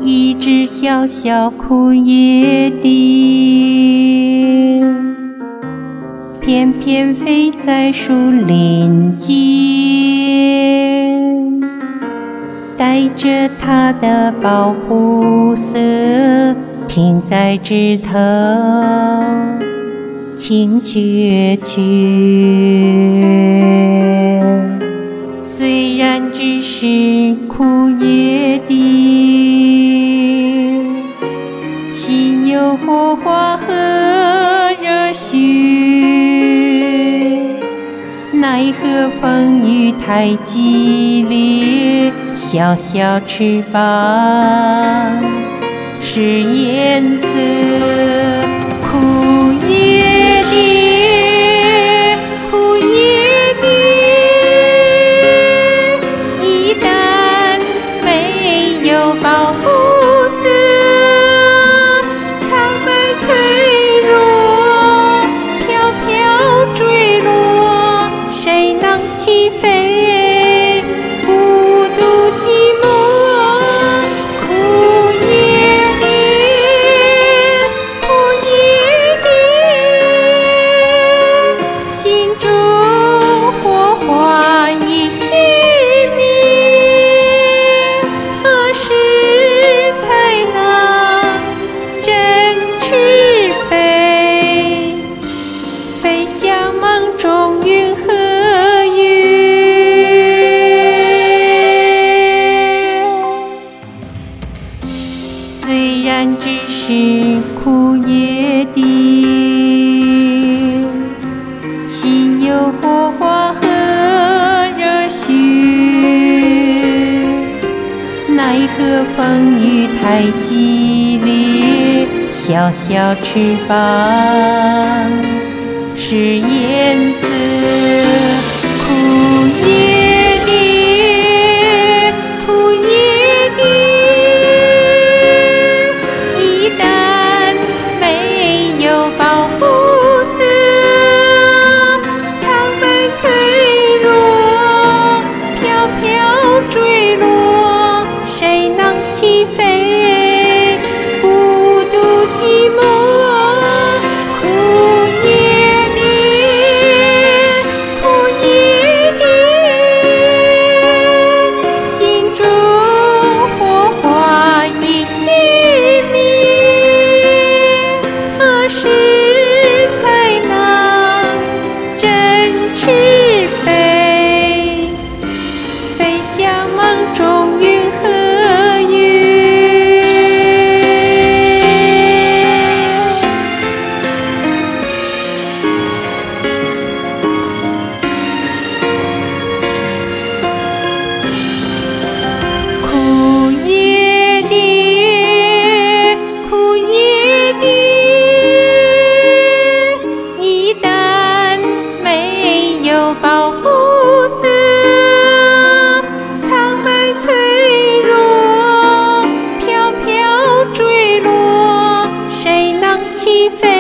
一只小小枯叶蝶，翩翩飞在树林间，带着它的保护色停在枝头，请雀雀。虽然只是枯叶蝶，心有火花和热血，奈何风雨太激烈，小小翅膀是颜色。枯叶蝶，枯叶蝶，一旦没有保护色，苍白脆弱，飘飘坠落，谁能起飞？孤独寂寞，枯叶蝶，枯叶蝶，心中火花已熄灭，何时才能振翅飞？飞向梦中云和月。虽然只是枯叶蝶，心有火花和热血，奈何风雨太激烈，小小翅膀是颜色。枯叶蝶，枯叶蝶，一旦没有保护色，苍白脆弱，飘飘坠落，谁能起飞？孤独寂寞，枯叶蝶，枯叶蝶，心中火花已熄灭，何时才能振翅飞？飞向梦中云和月。枯叶蝶，枯叶蝶，一旦没有保护色，苍白脆弱，飘飘坠落，谁能起飞？